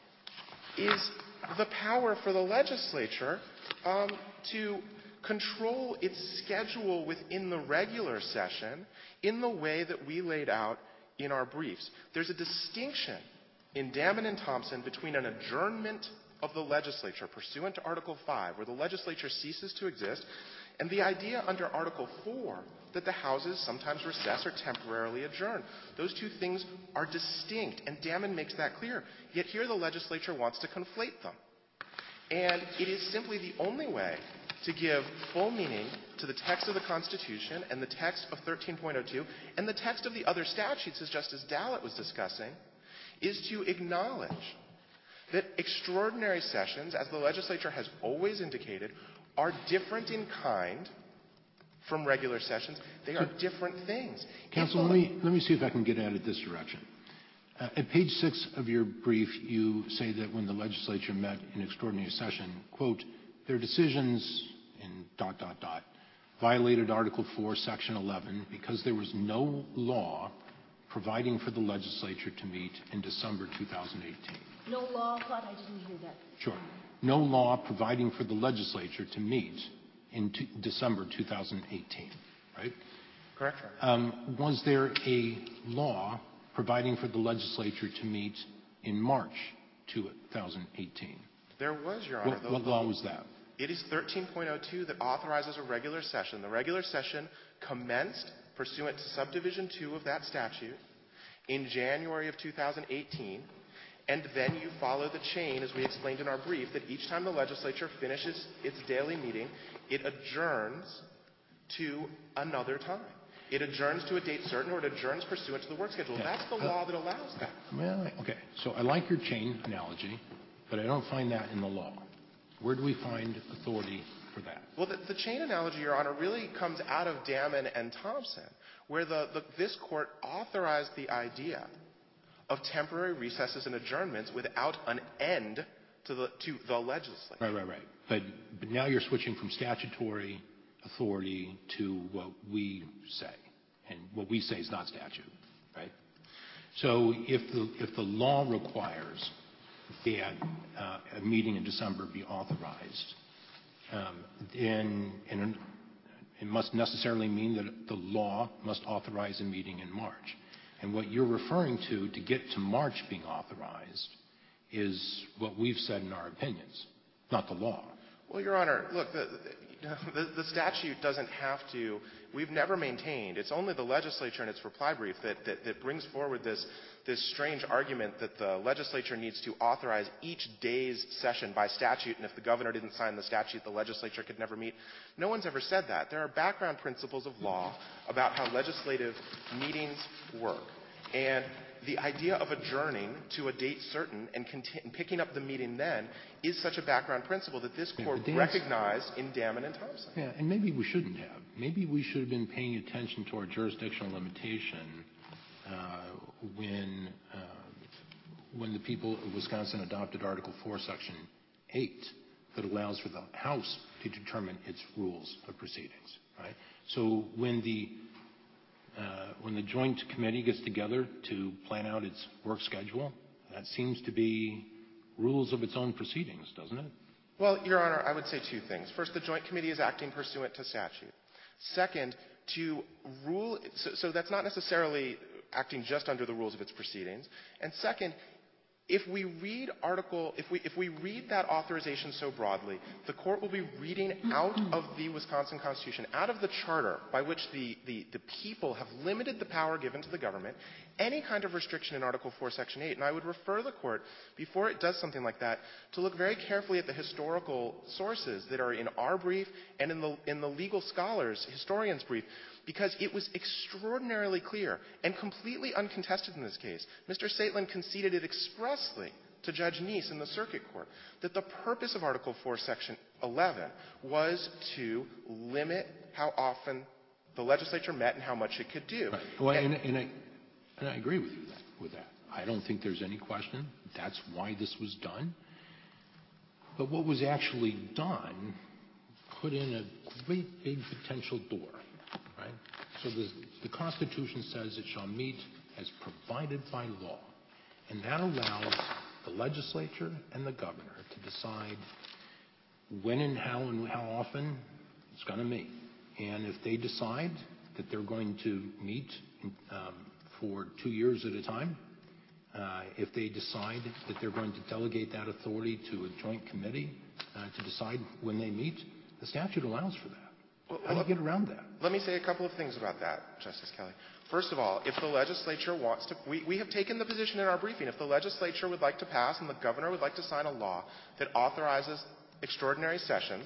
the power for the legislature to control its schedule within the regular session in the way that we laid out in our briefs. There's a distinction in Damon and Thompson between an adjournment of the legislature pursuant to Article 5, where the legislature ceases to exist, and the idea under Article 4 that the houses sometimes recess or temporarily adjourn. Those two things are distinct, and Damon makes that clear. Yet here the legislature wants to conflate them. And it is simply the only way to give full meaning to the text of the Constitution and the text of 13.02 and the text of the other statutes, as Justice Dallett was discussing, is to acknowledge that extraordinary sessions, as the legislature has always indicated, are different in kind from regular sessions. They are different things. Counsel, let me see if I can get at it this direction. At page 6 of your brief, you say that when the legislature met in extraordinary session, quote, their decisions in ... violated Article 4, Section 11 because there was no law providing for the legislature to meet in December 2018. No law, what? I didn't hear that. Sure. No law providing for the legislature to meet in December 2018, right? Correct. Was there a law providing for the legislature to meet in March 2018? There was, Your Honor. What law was that? It is 13.02 that authorizes a regular session. The regular session commenced pursuant to subdivision 2 of that statute in January of 2018, and then you follow the chain, as we explained in our brief, that each time the legislature finishes its daily meeting, it adjourns to another time. It adjourns to a date certain, or it adjourns pursuant to the work schedule. Yeah. That's the law that allows that. Well, okay. So I like your chain analogy, but I don't find that in the law. Where do we find authority for that? Well, the chain analogy, Your Honor, really comes out of Damon and Thompson, where this court authorized the idea of temporary recesses and adjournments without an end to the legislature. Right. But now you're switching from statutory authority to what we say, and what we say is not statute, right? So if the law requires that a meeting in December be authorized, then it must necessarily mean that the law must authorize a meeting in March. And what you're referring to get to March being authorized is what we've said in our opinions, not the law. Well, Your Honor, look, the statute doesn't have to. We've never maintained. It's only the legislature in its reply brief that brings forward this strange argument that the legislature needs to authorize each day's session by statute, and if the governor didn't sign the statute, the legislature could never meet. No one's ever said that. There are background principles of law about how legislative meetings work. And the idea of adjourning to a date certain and picking up the meeting then is such a background principle that this court recognized in Damon and Thompson. Yeah, and maybe we shouldn't have. Maybe we should have been paying attention to our jurisdictional limitation when the people of Wisconsin adopted Article 4, Section 8, that allows for the House to determine its rules of proceedings, right? So when the Joint Committee gets together to plan out its work schedule, that seems to be rules of its own proceedings, doesn't it? Well, Your Honor, I would say two things. First, the Joint Committee is acting pursuant to statute. Second, to rule – so that's not necessarily acting just under the rules of its proceedings. And second, if we read that authorization so broadly, the court will be reading out of the Wisconsin Constitution, out of the charter by which the people have limited the power given to the government, any kind of restriction in Article 4, Section 8. And I would refer the court, before it does something like that, to look very carefully at the historical sources that are in our brief and in the legal scholars, historians' brief, because it was extraordinarily clear and completely uncontested in this case. Mr. Saitlin conceded it expressly to Judge Neese in the circuit court that the purpose of Article 4, Section 11 was to limit how often the legislature met and how much it could do. Right. Well, and I agree with that. I don't think there's any question that's why this was done. But what was actually done put in a great big potential door. Right? So the Constitution says it shall meet as provided by law. And that allows the legislature and the governor to decide when and how often it's going to meet. And if they decide that they're going to meet for 2 years at a time, if they decide that they're going to delegate that authority to a joint committee to decide when they meet, the statute allows for that. How do you get around that? Let me say a couple of things about that, Justice Kelly. First of all, if the legislature wants to – we have taken the position in our briefing. If the legislature would like to pass and the governor would like to sign a law that authorizes extraordinary sessions,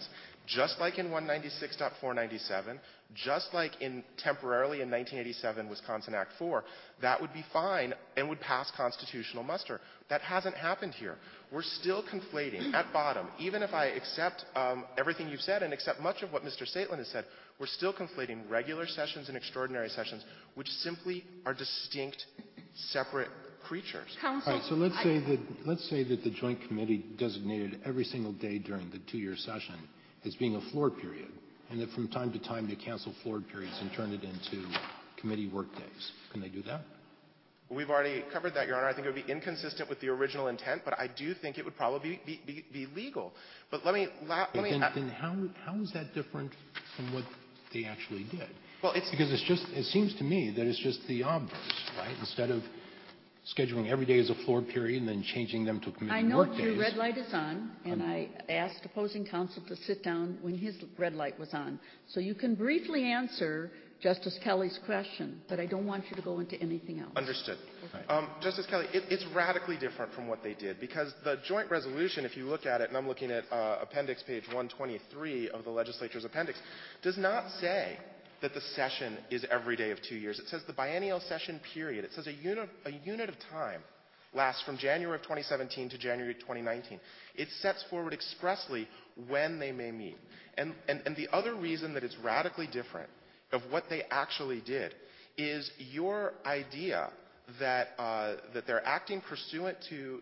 Just like in 196.497, just like temporarily in 1987 Wisconsin Act 4, that would be fine and would pass constitutional muster. That hasn't happened here. We're still conflating, at bottom, even if I accept everything you've said and accept much of what Mr. Saitlin has said, we're still conflating regular sessions and extraordinary sessions, which simply are distinct, separate creatures. Counsel, All right, so let's say that the Joint Committee designated every single day during the 2-year session as being a floor period, and that from time to time they cancel floor periods and turn it into committee work days. Can they do that? We've already covered that, Your Honor. I think it would be inconsistent with the original intent, but I do think it would probably be legal. But Then how is that different from what they actually did? Well, because it seems to me that it's just the obverse, right? Instead of scheduling every day as a floor period and then changing them to committee work days. I know your red light is on, and I asked opposing counsel to sit down when his red light was on. So you can briefly answer Justice Kelly's question, but I don't want you to go into anything else. Understood. Right. Justice Kelly, it's radically different from what they did, because the joint resolution, if you look at it, and I'm looking at appendix page 123 of the legislature's appendix, does not say that the session is every day of 2 years. It says the biennial session period. It says a unit of time lasts from January of 2017 to January 2019. It sets forward expressly when they may meet. And the other reason that it's radically different of what they actually did is your idea that they're acting pursuant to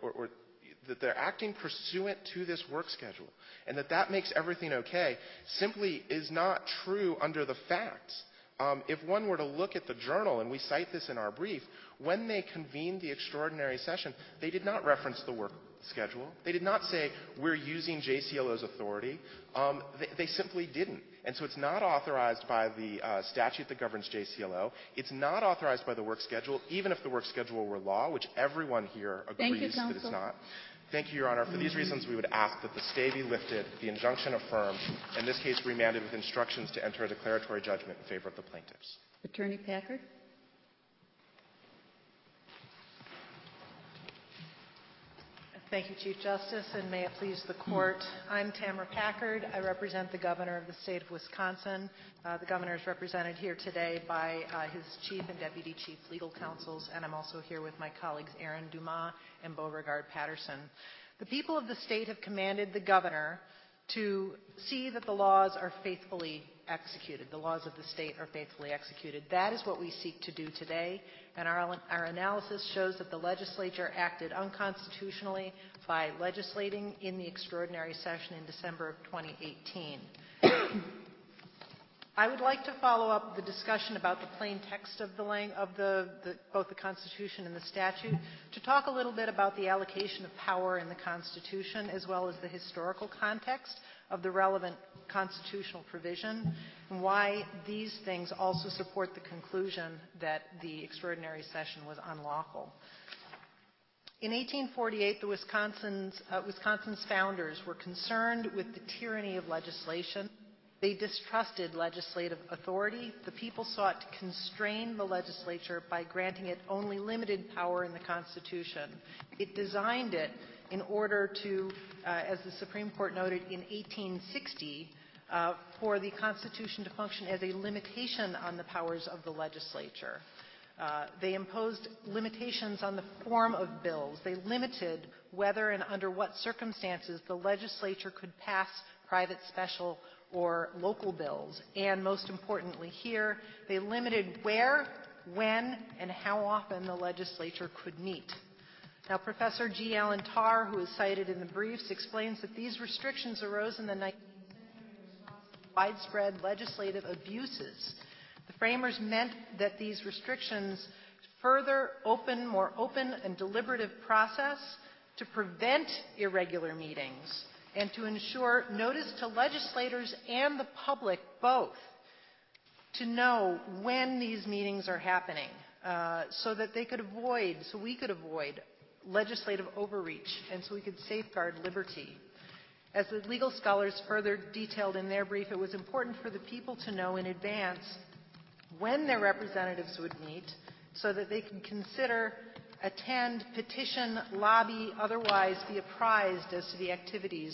that they're acting pursuant to this work schedule, and that makes everything okay, simply is not true under the facts. If one were to look at the journal, and we cite this in our brief, when they convened the extraordinary session, they did not reference the work schedule. They did not say, we're using JCLO's authority. They simply didn't. And so it's not authorized by the statute that governs JCLO. It's not authorized by the work schedule, even if the work schedule were law, which everyone here agrees that it's not. Thank you, Your Honor. For these reasons, we would ask that the stay be lifted, the injunction affirmed, and this case remanded with instructions to enter a declaratory judgment in favor of the plaintiffs. Attorney Packard? Thank you, Chief Justice, and may it please the Court. I'm Tamara Packard. I represent the Governor of the State of Wisconsin. The Governor is represented here today by his Chief and Deputy Chief Legal Counsels, and I'm also here with my colleagues Aaron Dumas and Beauregard Patterson. The people of the state have commanded the Governor to see that the laws are faithfully executed. The laws of the state are faithfully executed. That is what we seek to do today, and our analysis shows that the legislature acted unconstitutionally by legislating in the extraordinary session in December of 2018. I would like to follow up the discussion about the plain text of both the Constitution and the statute to talk a little bit about the allocation of power in the Constitution, as well as the historical context of the relevant constitutional provision, and why these things also support the conclusion that the extraordinary session was unlawful. In 1848, the Wisconsin's founders were concerned with the tyranny of legislation. They distrusted legislative authority. The people sought to constrain the legislature by granting it only limited power in the Constitution. It designed it in order to, as the Supreme Court noted in 1860, for the Constitution to function as a limitation on the powers of the legislature. They imposed limitations on the form of bills. They limited whether and under what circumstances the legislature could pass private, special, or local bills. And most importantly here, they limited where, when, and how often the legislature could meet. Now, Professor G. Allen Tarr, who is cited in the briefs, explains that these restrictions arose in the 19th century in response to widespread legislative abuses. The framers meant that these restrictions further more open and deliberative process to prevent irregular meetings and to ensure notice to legislators and the public both to know when these meetings are happening so that we could avoid legislative overreach and so we could safeguard liberty. As the legal scholars further detailed in their brief, it was important for the people to know in advance when their representatives would meet so that they could consider, attend, petition, lobby, otherwise be apprised as to the activities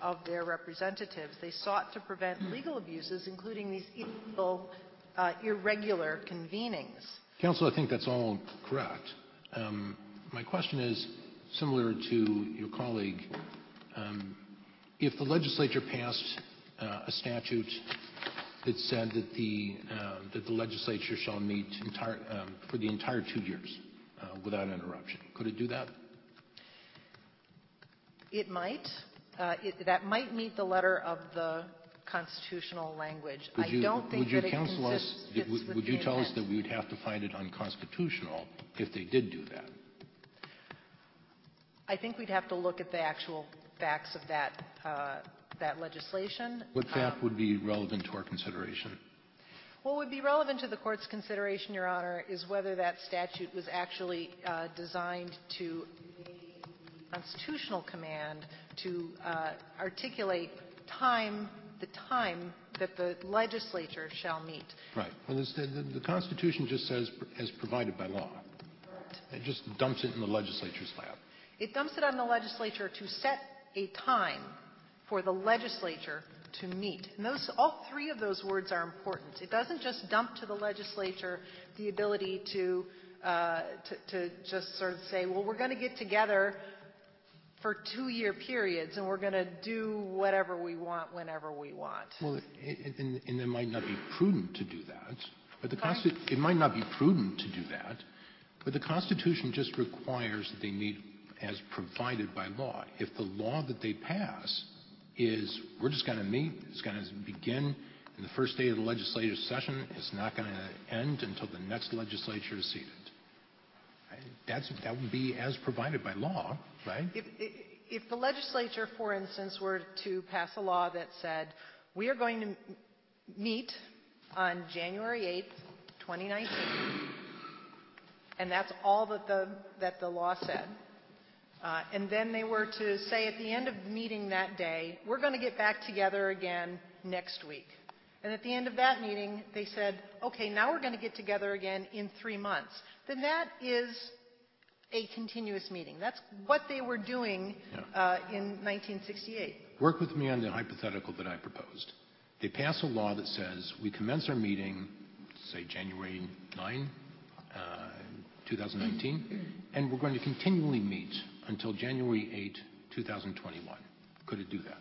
of their representatives. They sought to prevent legal abuses, including these illegal, irregular convenings. Counsel, I think that's all correct. My question is similar to your colleague. If the legislature passed a statute that said that the legislature shall meet for the entire 2 years without interruption, could it do that? It might. That might meet the letter of the constitutional language. I don't think that it consists. Would you tell us that we would have to find it unconstitutional if they did do that? I think we'd have to look at the actual facts of that legislation. What fact would be relevant to our consideration? What would be relevant to the Court's consideration, Your Honor, is whether that statute was actually designed to constitutional command to articulate the time that the legislature shall meet. Right. Well, the Constitution just says as provided by law. It just dumps it in the legislature's lap. It dumps it on the legislature to set a time for the legislature to meet. And all three of those words are important. It doesn't just dump to the legislature the ability to just sort of say, well, we're going to get together for 2-year periods, and we're going to do whatever we want whenever we want. Well, and it might not be prudent to do that. But it might not be prudent to do that. But the Constitution just requires that they meet as provided by law. If the law that they pass is we're just going to meet, it's going to begin in the first day of the legislative session, it's not going to end until the next legislature is seated. That would be as provided by law, right? If the legislature, for instance, were to pass a law that said we are going to meet on January 8th, 2019, and that's all that the law said, and then they were to say at the end of the meeting that day, we're going to get back together again next week. And at the end of that meeting, they said, okay, now we're going to get together again in 3 months. Then that is a continuous meeting. That's what they were doing in 1968. Work with me on the hypothetical that I proposed. They pass a law that says we commence our meeting, say January 9, 2019, and we're going to continually meet until January 8, 2021. Could it do that?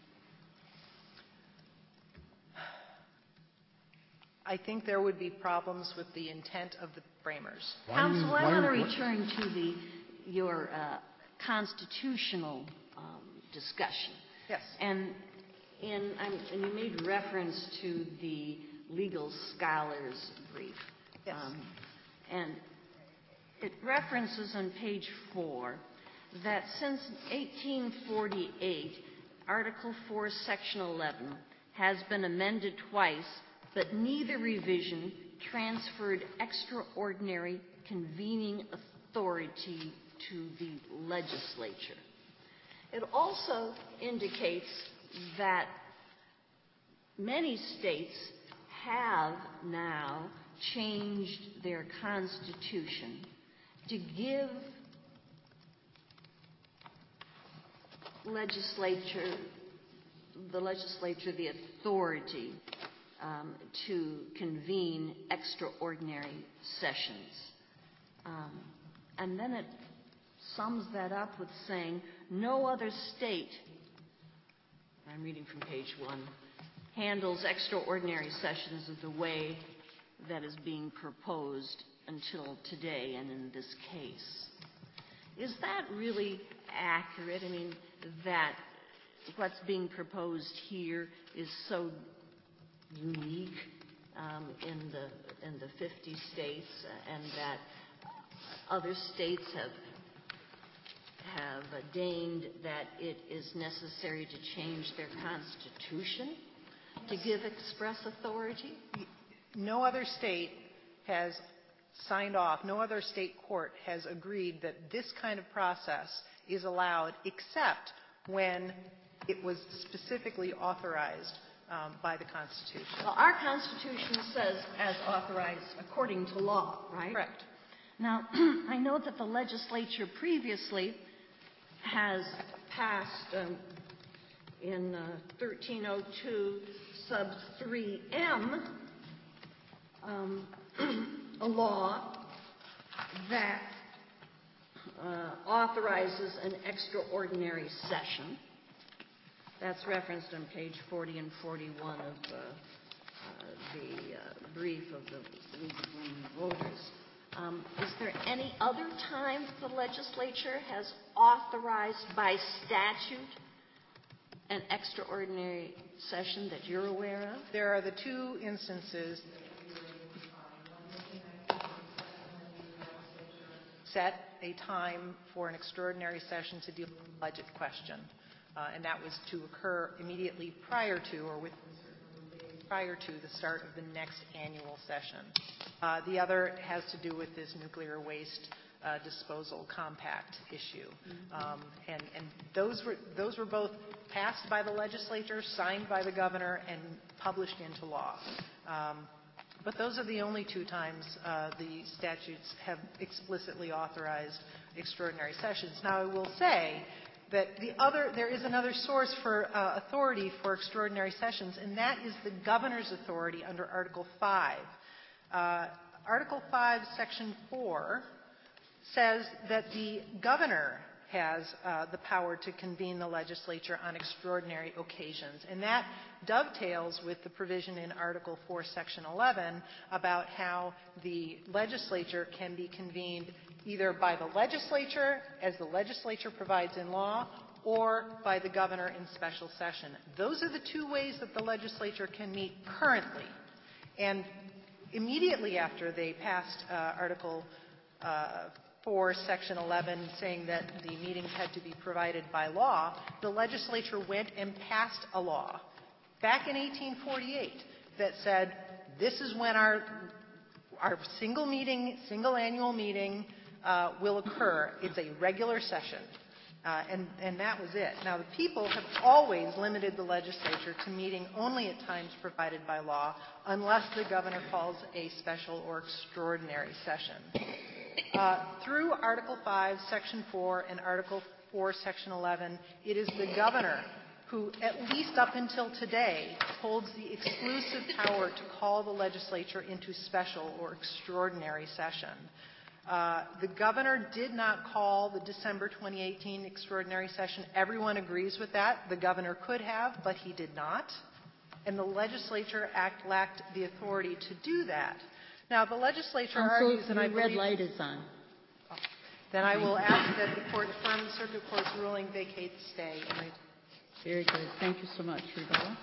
I think there would be problems with the intent of the framers. Counsel, I want to return to your constitutional discussion. Yes. And you made reference to the legal scholars brief. Yes. And it references on page 4 that since 1848, Article 4, Section 11 has been amended twice, but neither revision transferred extraordinary convening authority to the legislature. It also indicates that many states have now changed their constitution to give the legislature the authority to convene extraordinary sessions. And then it sums that up with saying, no other state, I'm reading from page 1, handles extraordinary sessions of the way that is being proposed until today and in this case. Is that really accurate? I mean, that what's being proposed here is so unique in the 50 states, and that other states have deigned that it is necessary to change their constitution to give express authority? No other state has signed off, no other state court has agreed that this kind of process is allowed except when it was specifically authorized by the Constitution. Well, our Constitution says as authorized according to law, right? Correct. Now, I know that the legislature previously has passed in 1302 sub 3M a law that authorizes an extraordinary session. That's referenced on page 40 and 41 of the brief of the League of Women Voters. Is there any other time the legislature has authorized by statute an extraordinary session that you're aware of? There are the two instances set a time for an extraordinary session to deal with the budget question, and that was to occur immediately prior to or prior to the start of the next annual session. The other has to do with this nuclear waste disposal compact issue, and those were both passed by the legislature, signed by the governor, and published into law. But those are the only two times the statutes have explicitly authorized extraordinary sessions. Now, I will say that there is another source for authority for extraordinary sessions, and that is the governor's authority under Article 5. Article 5, Section 4 says that the governor has the power to convene the legislature on extraordinary occasions. And that dovetails with the provision in Article 4, Section 11 about how the legislature can be convened either by the legislature, as the legislature provides in law, or by the governor in special session. Those are the two ways that the legislature can meet currently. And immediately after they passed Article 4, Section 11, saying that the meetings had to be provided by law, the legislature went and passed a law back in 1848 that said this is when our single annual meeting will occur. It's a regular session. And that was it. Now, the people have always limited the legislature to meeting only at times provided by law unless the governor calls a special or extraordinary session. Through Article 5, Section 4, and Article 4, Section 11, it is the governor who, at least up until today, holds the exclusive power to call the legislature into special or extraordinary session. The governor did not call the December 2018 extraordinary session. Everyone agrees with that. The governor could have, but he did not. And the legislature lacked the authority to do that. Now, the legislature argues, and I believe... red light is on. Then I will ask that the court affirm the circuit court's ruling, vacate the stay. Very good. Thank you so much, Rebecca.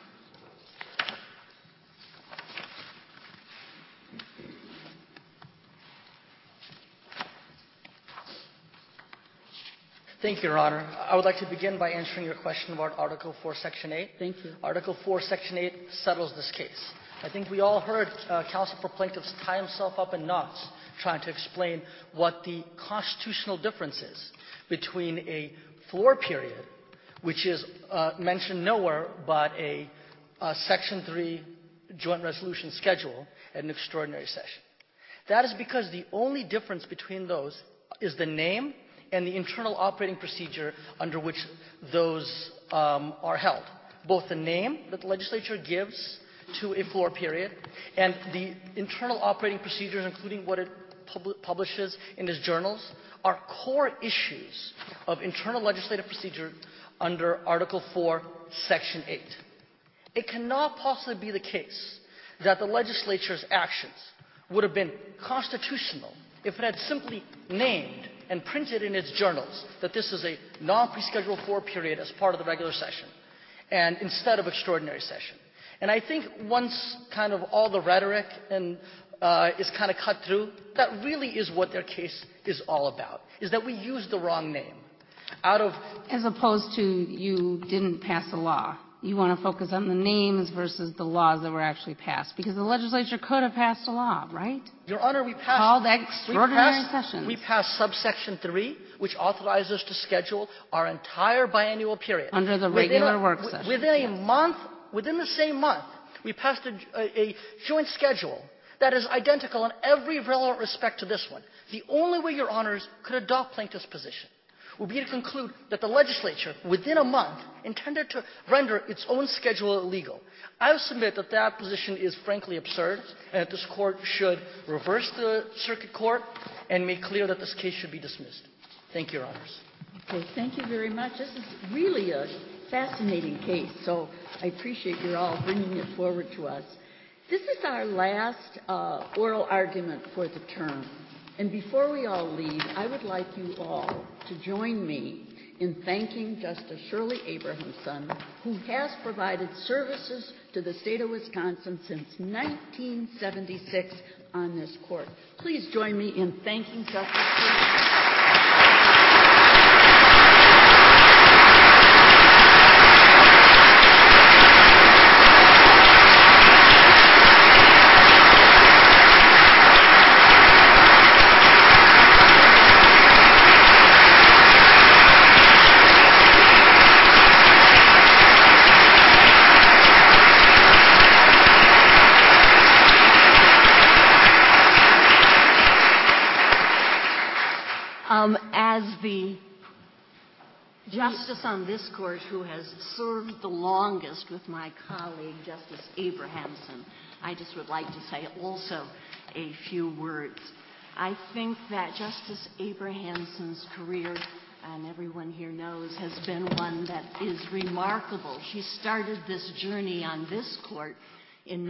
Thank you, Your Honor. I would like to begin by answering your question about Article 4, Section 8. Thank you. Article 4, Section 8 settles this case. I think we all heard counsel for plaintiffs tie himself up in knots trying to explain what the constitutional difference is between a floor period, which is mentioned nowhere but a Section 3 joint resolution schedule, and an extraordinary session. That is because the only difference between those is the name and the internal operating procedure under which those are held. Both the name that the legislature gives to a floor period and the internal operating procedures, including what it publishes in its journals, are core issues of internal legislative procedure under Article 4, Section 8. It cannot possibly be the case that the legislature's actions would have been constitutional if it had simply named and printed in its journals that this is a non-prescheduled floor period as part of the regular session, and instead of extraordinary session. And I think once kind of all the rhetoric and is kind of cut through, that really is what their case is all about, is that we used the wrong name. As opposed to you didn't pass a law. You want to focus on the names versus the laws that were actually passed, because the legislature could have passed a law, right? Your Honor, we passed... Called extraordinary sessions. We passed subsection 3, which authorizes us to schedule our entire biannual period. Under the regular work session. Within a month, within the same month, we passed a joint schedule that is identical in every relevant respect to this one. The only way Your Honors could adopt plaintiff's position would be to conclude that the legislature, within a month, intended to render its own schedule illegal. I would submit that that position is frankly absurd, and that this court should reverse the circuit court and make clear that this case should be dismissed. Thank you, Your Honors. Okay, thank you very much. This is really a fascinating case, so I appreciate you all bringing it forward to us. This is our last oral argument for the term. And before we all leave, I would like you all to join me in thanking Justice Shirley Abrahamson, who has provided services to the state of Wisconsin since 1976 on this court. Please join me in thanking Justice Shirley. As the justice on this court who has served the longest with my colleague, Justice Abrahamson, I just would like to say also a few words. I think that Justice Abrahamson's career, and everyone here knows, has been one that is remarkable. She started this journey on this court in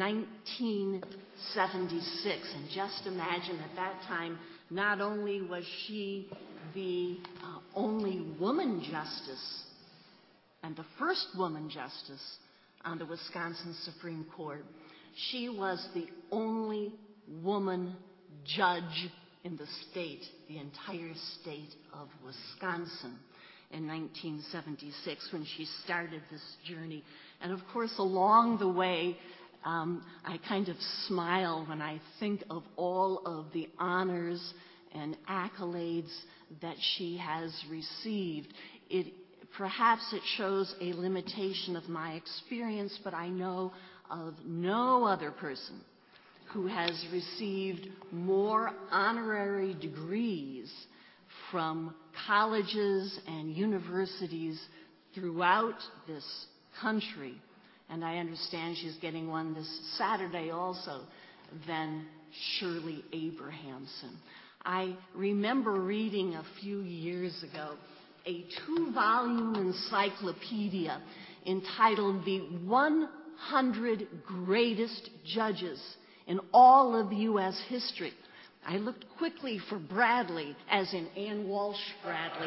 1976, and just imagine at that time, not only was she the only woman justice and the first woman justice on the Wisconsin Supreme Court, she was the only woman judge in the state, the entire state of Wisconsin in 1976 when she started this journey. And of course, along the way, I kind of smile when I think of all of the honors and accolades that she has received. Perhaps it shows a limitation of my experience, but I know of no other person who has received more honorary degrees from colleges and universities throughout this country, and I understand she's getting one this Saturday also, than Shirley Abrahamson. I remember reading a few years ago a 2-volume encyclopedia entitled The 100 Greatest Judges in All of U.S. History. I looked quickly for Bradley, as in Ann Walsh Bradley,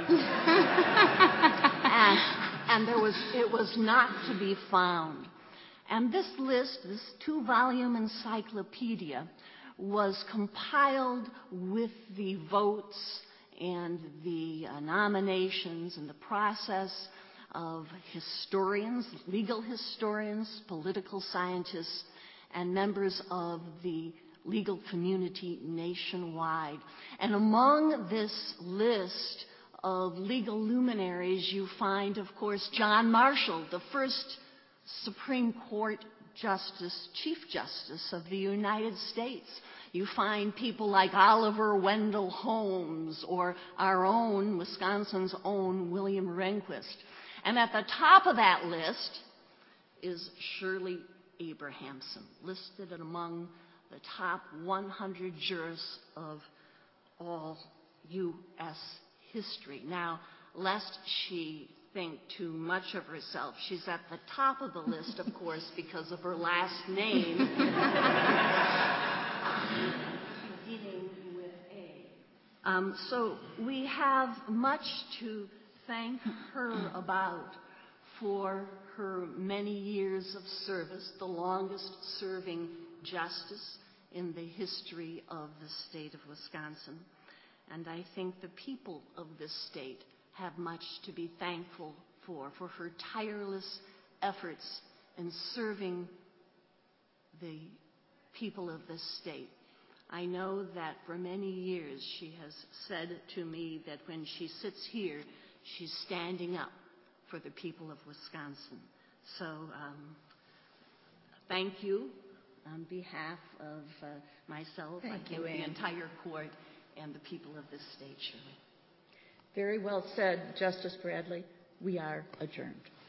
and it was not to be found. And this list, this 2-volume encyclopedia, was compiled with the votes and the nominations and the process of historians, legal historians, political scientists, and members of the legal community nationwide. And among this list of legal luminaries, you find, of course, John Marshall, the first Supreme Court Justice, Chief Justice of the United States. You find people like Oliver Wendell Holmes or our own, Wisconsin's own, William Rehnquist. And at the top of that list is Shirley Abrahamson, listed among the top 100 jurists of all U.S. history. Now, lest she think too much of herself, she's at the top of the list, of course, because of her last name, beginning with A. So we have much to thank her about for her many years of service, the longest serving justice in the history of the state of Wisconsin. And I think the people of this state have much to be thankful for her tireless efforts in serving the people of this state. I know that for many years she has said to me that when she sits here, she's standing up for the people of Wisconsin. So thank you on behalf of myself, the entire court, and the people of this state, Shirley. Very well said, Justice Bradley. We are adjourned.